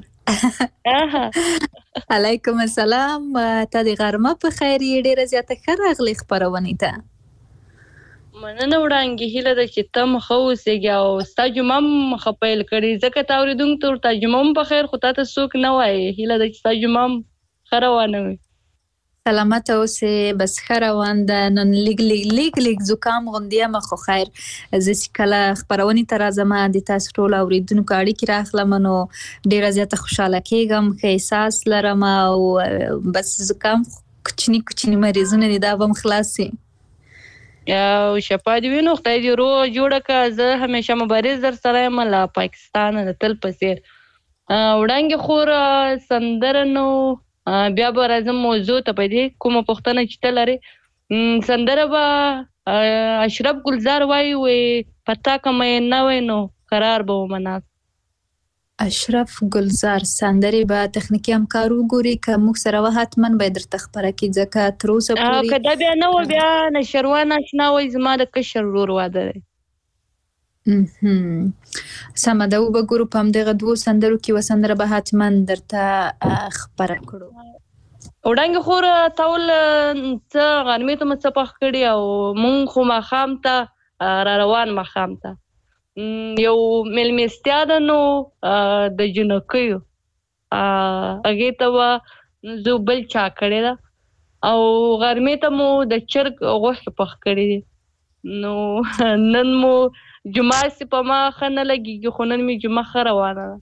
S3: علیکم السلام ته د غرمه په خیر ډیره زیاته خراغلی خبرونه ته
S13: مننه وړاندې هیله د چې تم خوسېږي او ستاجمم خپل کړي ځکه تاوریدونکو ته ترجمه په خیر خو ته څوک نه وای هیله د چې ستاجمم خروانه وي
S3: سلامت اوسه بس خروان د نن لیګ زکام غوندیا مخ خیر زه کله خبرونه تر ازمه د تاسو ټول اوریدونکو اړیکې راخلم نو ډیره زیاته خوشاله کېږم که احساس لرم او بس زکام کوچنی مریضونه دي دا هم خلاصي
S13: او شپه دی وینو خدای دې رو جوړه کا زه همیشه مبارز در سره ملا پاکستان د تل پسیر وړاندې خور سندرنو بیا به راځم موضوع ته پدې کومه پښتنه چې تلري سندره با اشرف گلزار وای پتا کوم نه وینو قرار به ومنات
S3: اشرف گلزار سندري با تخنیکی همکارو ګوري که موږ سره وحتمن به درته خبره کی ځکه تر اوسه پورې
S13: کدا بیا نو بیا نشروان آشنا وای زما د کشر ورور واده
S3: سم دا وګورو پم دغه دوه سندرو کې وسندره به حتمن درته خبره کړو.
S13: وړاندې خور تاول څه غرمې ته مصپخ کړی او مونږ خو مخام ته را روان مخام ته یو ملمستیا ده نو د جنکیو هغې ته به زه بل چا کړې ده او غرمې ته مو د چرګ غوښې پخ کړې دي نو نن مو جمعه سي په ما ښه نه لګېږي خو نن مې جمعه ښه روانه ده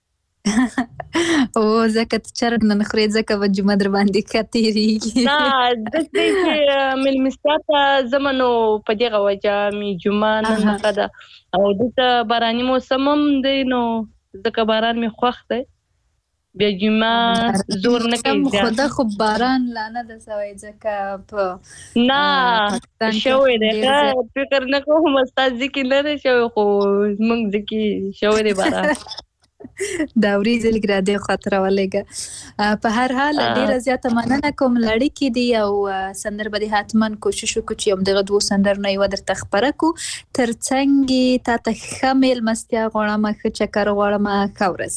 S3: او ځکه ته چرګ نه خورې ځکه به جمعه در باندې ښه تېرېږي
S13: نه داسې چې مېلمستیا ته ځمه نو په دغه وجه مې جمعه نن ښه ده او دلته باراني موسم هم دی نو ځکه باران مې خوښ دی بیا جمعه زور نه کوي
S3: خدا خو باران لا نه ده سوی ځکه په
S13: نه شوی دی فکر نه کوم ستا ځکې نه دی شوی خو زموږ ځکې شوی دی باران
S3: دا ورېځې لږ را دې خاطره ولېږه په هر حال ډېره زیاته مننه کوم لړیکې دي او سندر به دې حتما کوشش وکړو چې همدغه دوو سندرونه یوه درته خپره کړو تر څنګ یې تا ته ښه مېلمستیا غواړم ښه چکر غواړم ښه ورځ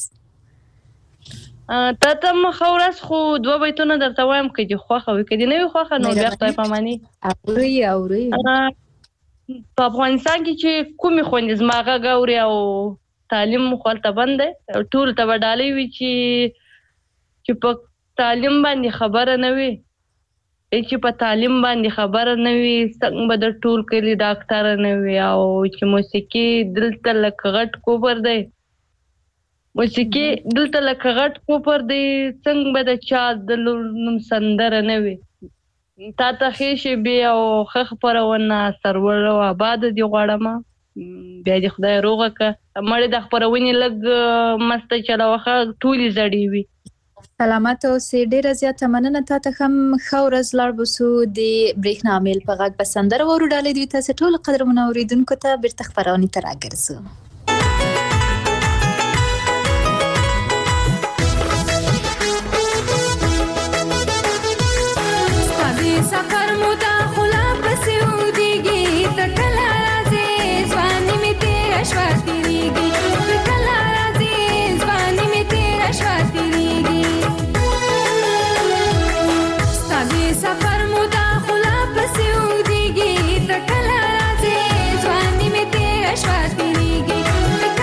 S13: تا ته ښه ورځ خو دوه بیتونه درته وایم که دې خوښه وي که دې نه وي خوښه نو بیا خدای پاماني
S3: اوري
S13: په افغانستان کې چې کومې خویندې زما غږ اوري او تعلیم خو هلته بند دی ټولو ته به ډالۍ وي چې په تعلیم باندې خبره نه وي چې په تعلیم باندې خبره نه وي څنګه به د ټول کلي ډاکټره نه وي او چې موسیقي دلته لکه غټ کوپر دی موسیقي دلته لکه غټ کوپر دی څنګه به د چا د نوم سندره نه وي تا ته ښې شېبې او ښه خپرونه سرور او آباد دي غواړم بیا دې خدای روغه که مړې د خپرونې لږ مسته چلوخه ټولې زړې وي
S3: سلامت اوسې ډېره زیاته مننه تا ته هم ښه ورځ لاړ بسو د برېښنا میل په غږ به سندره واورو ډالۍ دوی تاسې ټول قدرمنو اورېدونکو ته بېرته خپرونې ته راګرځو
S14: سفر مودا خلا پسې ودیږي ته کله راځې ځواني مې تېره شوه تېرېږي ته کله راځې ځواني مې تېره شوه تېرېږي ستا د سفر مودا خلا پسې ودیږي ته کله راځې ځواني مې تېره شوه تېرېږي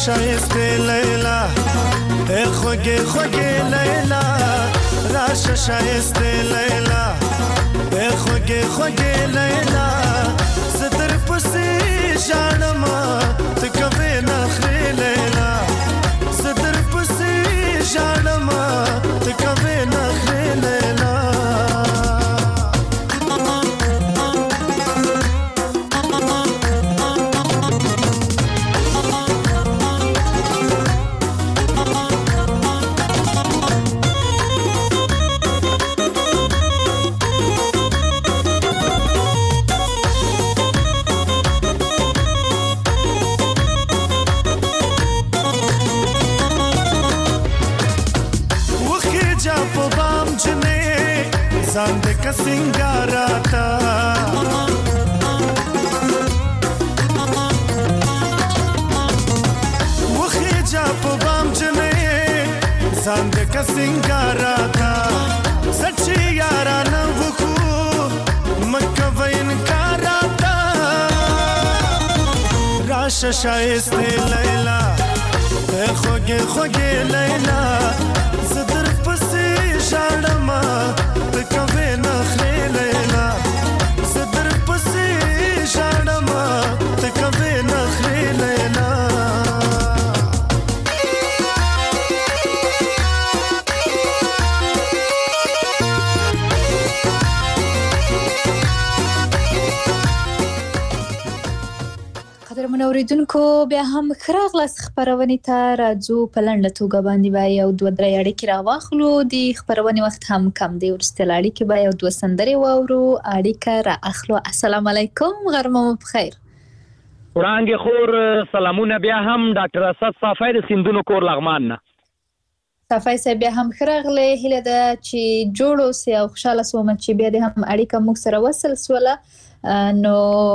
S15: شایسته لیلا ای خوږې خوږې لیلا راشه شایسته لیلا ای خوږې خوږې لیلا زه در پسې ژاړم ته کوې نخرې لیلا زه در پسې ژاړم ته کوې نخرې لیلا ځان دې که سنګاراتا وخېجا په بام جنې ځان دې که سنګاراتا سچې یارانه وکړو مکه و انکاراتا راشه شایسته لیلا خوږې خوږې لیلا زه در پسې ژاړم ته کوې نخرې لیلا زه در پسې ژاړم ته کوې نخرې لیلا
S3: قدرمن اوریدونکو بیا هم ښه راغلاست خپرونې ته راځو په لنډه توګه باندې به یو دوه درې اړیکې راواخلو د خپرونې وخت هم کم دی وروستۍ اړیکې به یو دوه سندرې واورو اړیکه رااخلو السلام علیکم غرمه مو بخیر
S10: وړانګې خور سلامونه بیا هم ډاکټر اسد صافی د سیندونو کور لغمان نه
S3: صافی صاحب بیا هم ښه راغلی هیله ده چې جوړ اوسې او خوشحاله سوم چې بیا دې هم اړیکه موږ سره وصل سوله نو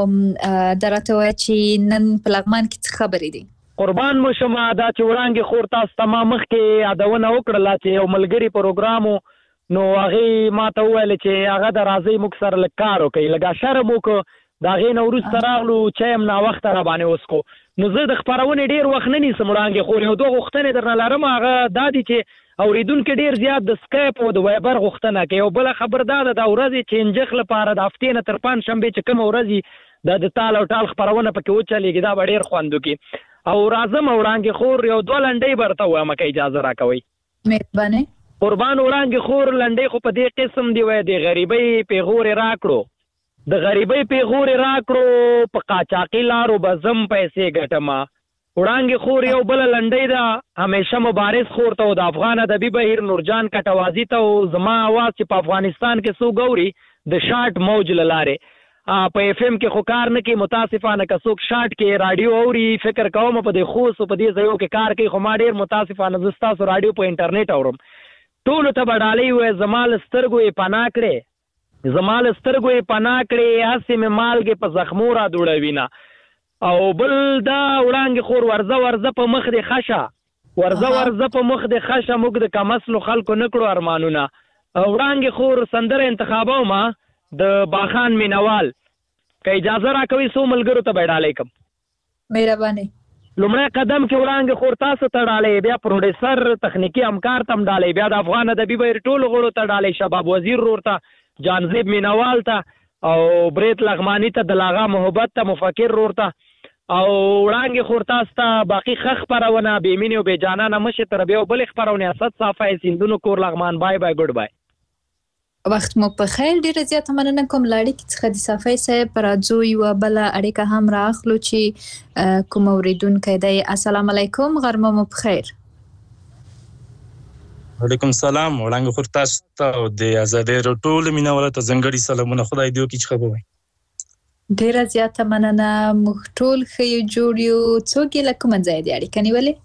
S3: درته وایه چې نن په لغمان کې څه خبرې دي
S10: قربان مو شمه دا چې وړانګې خور تاسو ته ما مخکې یادونه وکړله چې یو ملګري پروګرام نو هغې ما ته وویل چې هغه د راځئ موږ سره لږ کار وکړئ لږ شرم وکړو د هغې نه وروسته راغلو چای هم ناوخته را باندې وڅښو نو زه د خپرونې ډېر وخت نه نیسم وړانګې خور یو دوه غوښتنې درنه لرم هغه دا دي چې اوریدونکي ډېر زیات د سکایپ او د وایبر غوښتنه کوي او بله خبر دا ده د ورځې چینجخ لپاره د هفتې نه تر پنجشنبې چې کومه ورځ د تال او ټال خپرونه پکې وچلېږي دا به ډېر خوند وکړي او راځم وړانګې خور یو دوه لنډۍ به درته ووایم که اجازه راکوئ
S3: مهرباني
S10: قربان وړانګې خور لنډۍ خو په دې قسم دی وایي د غریبۍ پیغورې راکړو د غریبۍ پیغورې راکړو په قاچاقي لارو به زم پیسې ګټمه وړانګې خور یو بله لنډۍ ده همیشه مبارز خور ته او د افغان ادبي بهیر نورجان کټوازي ته او زما اواز چې په افغانستان کې څوک اوري د شارټ موج له لارې په اف ام کې خو کار نه کوي متاسفانه که څوک شارټ کې راډیو اوري فکر کوم په دې خوست په دې ځایو کې کار کوي خو ما ډېر متاسفانه زه ستاسو راډیو په انټرنیټ اورم ټولو ته به ډالۍ ووایي زما له سترګو یې پناه کړې زما له سترګو یې پناه کړې هسې مې مالګې په زخمو را دوړوینه او بل دا وړانګې خور ورځه په مخ دې خشه ورځه په مخ دې خشه موږ د کمسلو خلکو نه کړو ارمانونه وړانګې خور سندره انتخابوم د باخان مینوال که اجازه راکوي څو ملګرو ته به یې ډالۍ کړم
S3: مهرباني
S10: لومړی قدم کې وړانګې خور تاسو ته ډالۍ بیا پروډیوسر تخنیکي همکار ته هم ډالۍ بیا د افغان ادبي بهیر ټولو غړو ته ډالۍ شباب وزیر رور ته جانزیب مینوال ته او بریت لغمانی ته د لاغا محبت ته مفکر رور ته او وړانګې خور تاسو ته باقي ښه خپرونه بې مینې او بې جانانه مشې تر بیا بلې خپرونې اسد صافی سیندونو کور لغمان بای بای ګډ بای
S3: وخت مو په خیر ډیره زیاته مننه کوم له اړیکې څخه د صافی صاحب راځو یوه بله اړیکه هم رااخلو چې کوم اوریدونکی دی السلام علیکم غرمه مو په خیر
S16: وعلیکم السلام وړانګې خور تاسو ته او د ازادۍ راډیو ټولو مینوالو ته ځانګړي سلامونه خدای دې وکړي چې ښه به وئ
S3: ډیره زیاته مننه موږ ټول ښه یو جوړ یو څوک یې له کومه ځایه دې اړیکه نیولې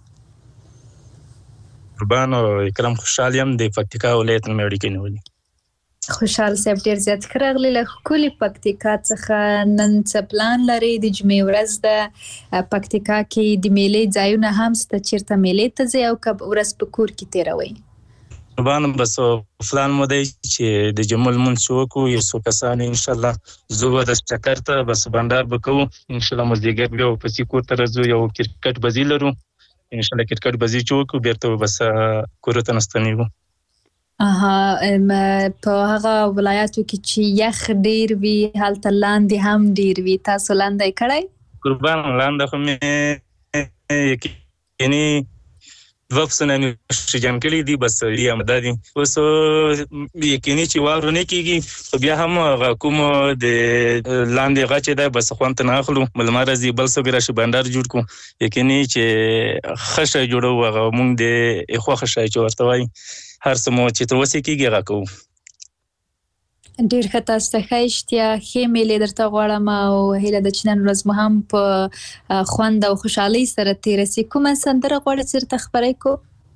S16: قربان او اکرم خوشحال یم د پکتیکا ولایت نه مې اړیکې نیولې
S3: خوشحال صاحب ډیر زیات ښه راغلي له ښکلي پکتیکا څخه نن څه پلان لرئ د جمعې ورځ ده پکتیکا کې د میلې ځایونه هم شته چیرته میلې ته ځئ او که ورځ په کور کې تېروئ
S16: قربان بس پلان مو دی چې د جمعې لمونځ چې وکړو یو څو کسان انشاءالله زه به د چکر ته بس بنډار به کوو انشاءالله مازدیګر بیا واپسې کور ته راځو یو کرکټ بازي لرو ان شاء الله کرکټ بازی چوکو بیرته بس کورته نستنیو
S3: په هغه ولایاتو کې چې یخ ډیر وي هلته لاندې هم ډیر وي تاسو لاندې کړئ
S16: قربان لاندې خو مې یعنی وفسنه شجن کړي دي بس یې امدادي اوس یقیني چې وارو نه کیږي خو بیا هم کوم د لاندې غچې ده بس خوانت نه اخلو ملمرزي بل څه ګراشي بندر جوړ کو یقیني چې خشه جوړو هغه مونږ د اخو خشه چې ورته وای هر سمو چې تر وسه کیږي هغه کو
S3: ډیر ښه تاسو ته ښایشتیا ښې میلې درته غواړم او هیله ده چې نن ورځ مو هم په خوند او خوشحالۍ سره تېره سي کومه سندره غواړئ چې درته خپره کړو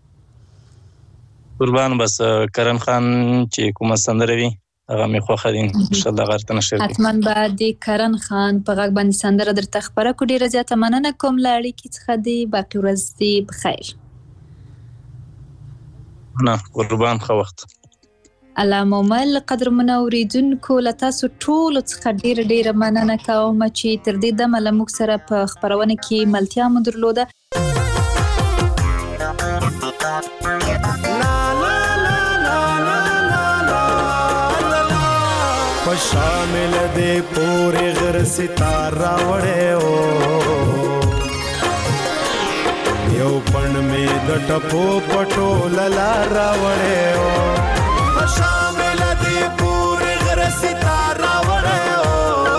S16: قربان بس کرن خان چې کومه سندره وي هغه مې خوښه دي ان شاء الله غرته نشر
S3: حتما به د کرن خان په غږ باندې سندره درته خپره کړو ډیره زیاته مننه کوم له اړیکې څخه دی باقي ورځ دې بخیر
S16: نه قربان ښه وخت
S3: الله مومل قدر منوریدونکو له تاسو ټولو څخه ډیره مننه کوم چې تر دې دمه له موږ سره په خپرونه کې ملتیا مو درلوده
S15: شامل دې پورې غر ستاره وړې او یو پړ مې د ټپو پټو لاره وړې او شامل دې پورې غر ستاره وړې او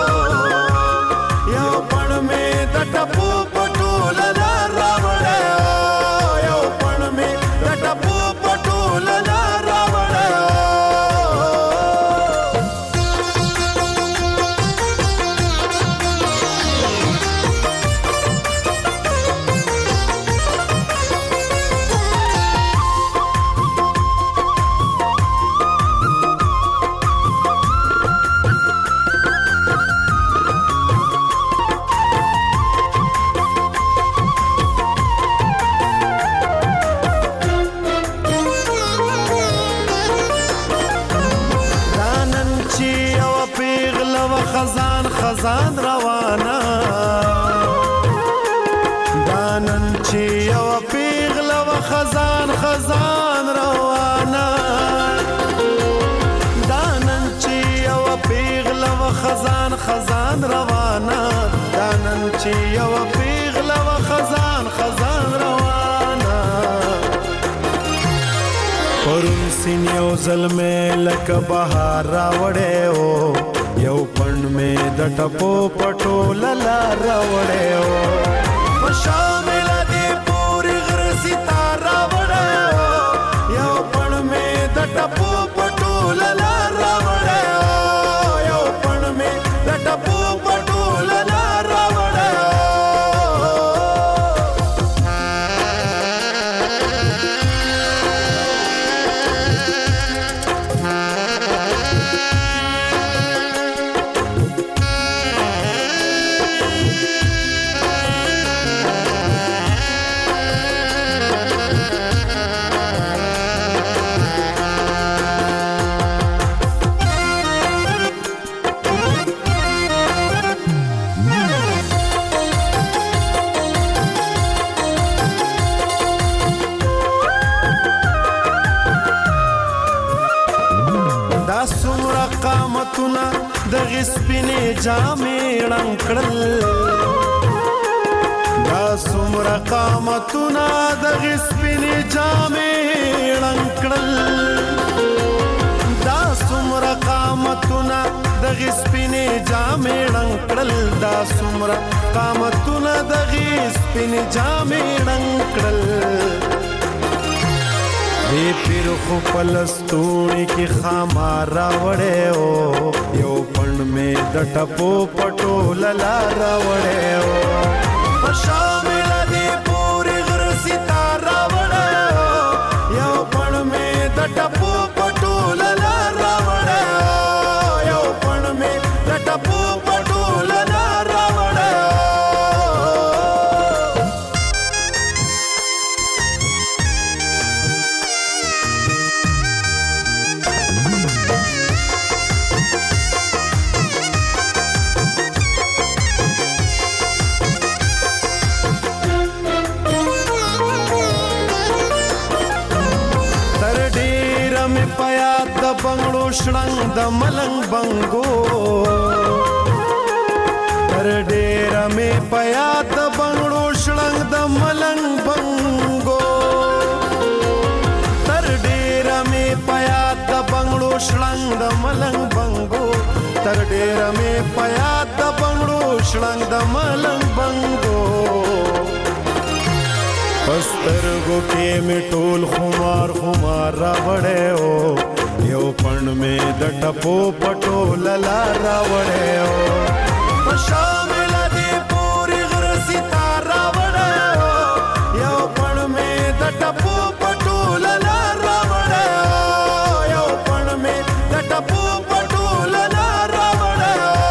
S15: یو پړ مې د ټپو پټو لاره وړې او یو پړ مې د ټپو پټو لاره وړې خزان روانه دانن چې یو پیغله و خزان روانه دانن چې یو پیغله و خزان روانه دانن چې یو پیغله و خزان روانه پرون سین یو زلمه لکه بهار راوړې او یو پړ مې د ټپو پټو لاره وړې او په شامل دې پورې غر ستاره وړې او یو پړ مې د ټپو پټو لاره وړې او یو پړ مې د ټپو پټو لاره وړې قامتونه د غسپینې جامې رنګ کړل دا څومره قامتونه د غسپینې جامې رنګ کړل دا څومره قامتونه د غسپینې جامې رنګ کړل دا څومره قامتونه د غسپینې جامې رنګ کړل دی پیر خو پلستونی کی خامار راوڑے او یو پند میں د ټپو پټو لاره وړے او شامل دی پوری غر ستاره وړے او یو پند میں د ټپو پټو لاره وړے او یو پند میں د ټپو پټو لاره وړے د بنگړو شړنګ د ملنګ بنګو تر ډیره مې پیا د بنگړو شړنګ د ملنګ بنګو تر ډیره مې پیا د بنگړو شړنګ د ملنګ بنګو تر ډیره مې پیا د بنگړو شړنګ د ملنګ بنګو پسترګو کې مې ټول خمار خمار راوړې او یو پڼ مې د ټپو پټو للا راوړې او شامل دې پوری غر ستار راوړې او یو پڼ مې د ټپو پټو للا راوړې او یو پڼ مې د ټپو پټو للا راوړې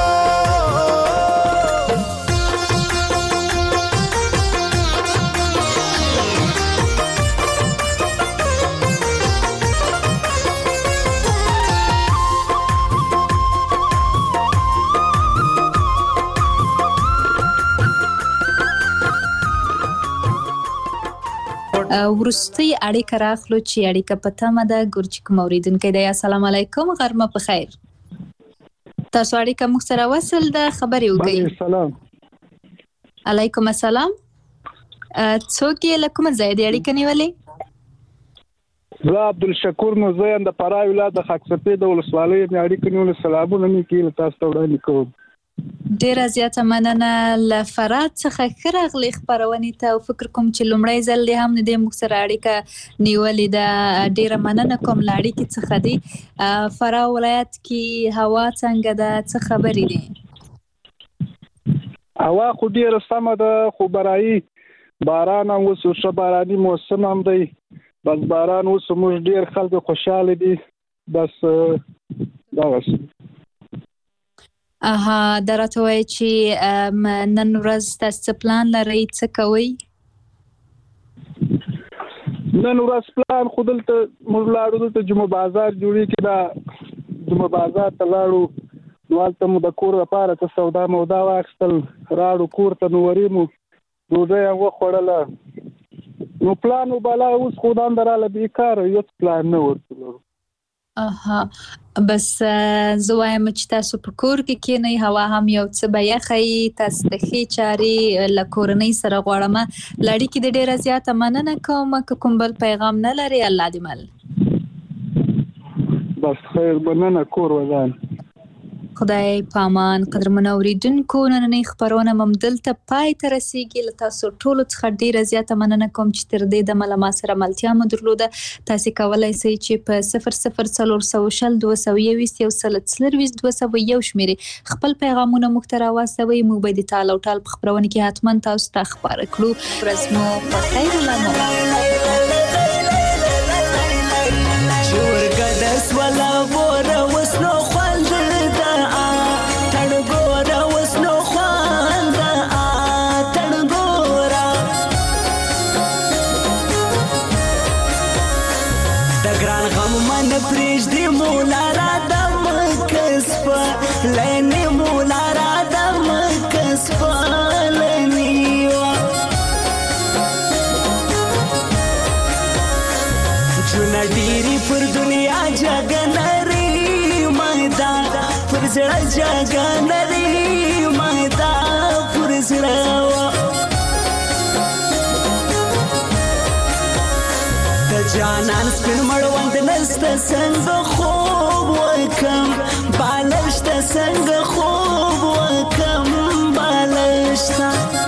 S3: ورستي اړیکه راخلو چې اړیکه په تمه ده ګورچ کوم اوریدونکو دی. السلام علیکم غرمه په خیر. تاسو اړیکه موږ سره وصل ده خبرې وکړئ.
S6: السلام
S3: علیکم السلام. څوک یې له کومه ځای دی اړیکه نیولې؟
S6: زه عبدالشکور موزیم د فراه ولایت د خاکسپې د ولسوالۍ نه اړیکه نیولې. سلامونه مې کیله تاسو ته وړاندې کوم.
S3: ډیره زیاته مننه له فرات څخه ښه راغلې خپرونې ته او فکر کوم چې لومړی ځل دی هم د موږ سره اړیکه نیولې ده. ډیره مننه کوم له اړیکې څخه دی. فراه ولایت کې هوا څنګه ده؟ څه خبرې دي؟
S6: هوا خو ډیره سمه ده خو برایي باران هم اوس ښه باراني موسم هم دی. بس باران اوس موږ ډیر خلک خوشحاله دي. بس دغسې
S3: دا راته وایي چې نن ورځ تاسو څه پلان لرئ؟ څه کوئ؟
S6: نن ورځ پلان خو دلته موږ لاړو دلته جمعه بازار جوړېږي. دا جمعه بازار ته لاړو نو هلته مو د کور لپاره څه سودا مودا واخیستل راړو کور ته نو ورې مو ډوډۍ هم وخوړله نو پلان وباله اوس خو دنده راله بېکاره هېڅ پلان نه ورته لرو.
S3: بس زه وایم چې تاسو په کور کې کېنئ هوا هم یو څه به یخه وي. تاسو د ښې چارې له کورنۍ سره غواړم. له اړیکې د ډېره زیاته مننه کوم. که کوم بل پیغام نه لري الله دې مل.
S6: بس خیر مننه کور ودان.
S3: خدای پامان. قدرمن اوریدونکو نننۍ خپرونه مو دلته پای ته رسیږي. له تاسو ټولو څخه ډیره زیاته مننه کوم چې تر دې دمه له ما سره ملتیا مو درلوده. تاسو کولی شئ چې په 004020 221 شمیرې خپل پیغامونه موږ ته راواستوئ. موږ به د ټال او ټال په خپرونه کې حتما تاسو ته خبره کړو. ورځ مو په خیر ولرئ.
S4: پریږدي مولا را د مکس په لینې مولا را د مکس په لینې جونه ډېرې پر دنیا جګه نري مایدا پر زړه جګه نري مایدا پر زړه جانان سپین مړوند نسته څنګه خوب وکم بالشته څنګه خوب وکم بالشته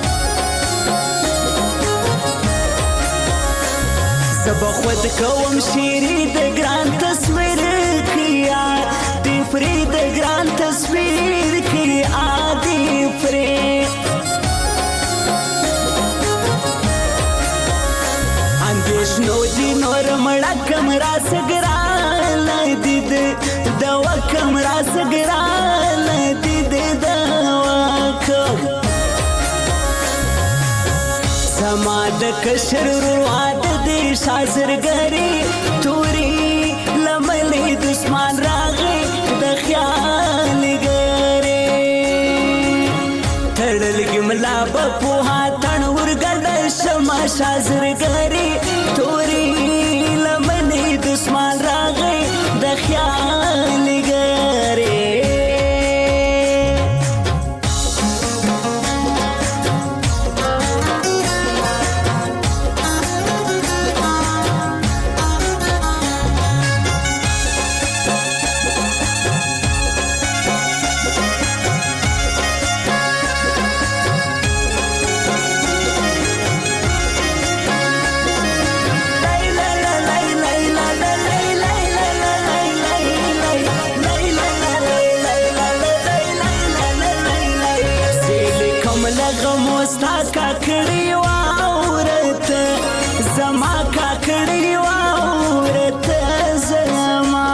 S4: زبا خود کوم شیری د ګران تصویر کیا دی فری د ګران تصویر کیا دی فری نو دی نور مړه کمرا سګران دید دوا کمرا سګران دید دوا کم سما د کشر رواد دی شازرګری توري لملې دشمن راغی د خیال ګری تړل ګملا په هاتن ورګړ شما شازرګری توري لمنې دشمن راغی د خیال
S8: زما کاکړی واورته زما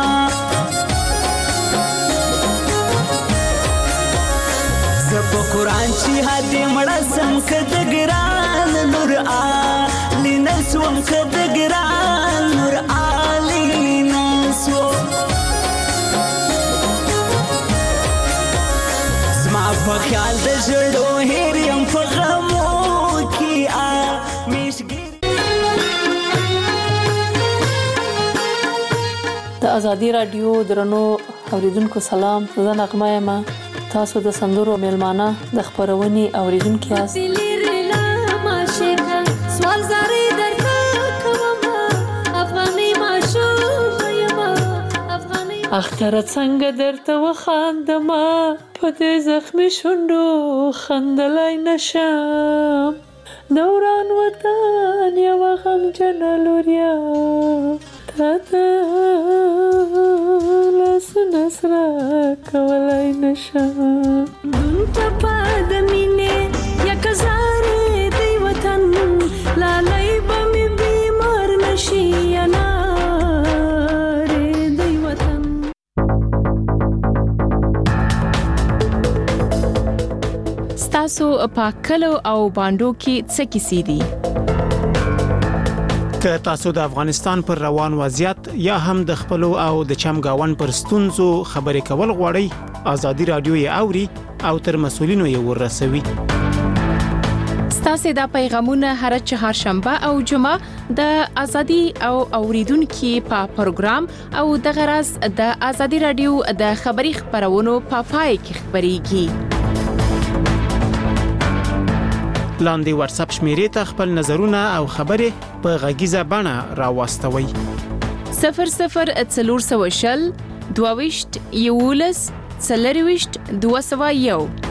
S8: زب قرآن چې هدي مړه سم کد ګران نور علی نسوم کد ګران نور علی نسو زما په خیال د زړو هریم په غمو کې
S17: د ازادي رادیو درنو اوریدونکو سلام، زه نغمه یم. تاسو د سندرو میلمانه د خبرونې اوریدونکو یاست. اختر څنګه درته وخاندمه په دې زخمي شونډو خندلای نشم دوران وطن یو غمجن لوریا تاته لاسونه سره کولای نشم دونته پاد مینې یک زارې دی وطن لالای به مې بیمار نشي انارې دی وطن.
S2: ستاسو په کلو او باندو کې څه کیسې دي؟
S18: که تاسو د افغانستان پر روان وضعیت یا هم د خپل او د چمګاون پر ستونزو خبرې کول غواړئ، ازادي رادیو یې اوري او تر مسولینو یې ورسوي.
S2: ستاسو دا پیغامونه هر چهارشنبه او جمعه د ازادي او اوریدونکو په پروګرام او د غرض د ازادي رادیو د خبري خبرونو په پای کې خبريږي.
S18: لاندې واتس اپ شمیرې ته خپل نظرونه او خبرې په غږیزه بڼه راوستوي.
S2: 00 420 22 11 201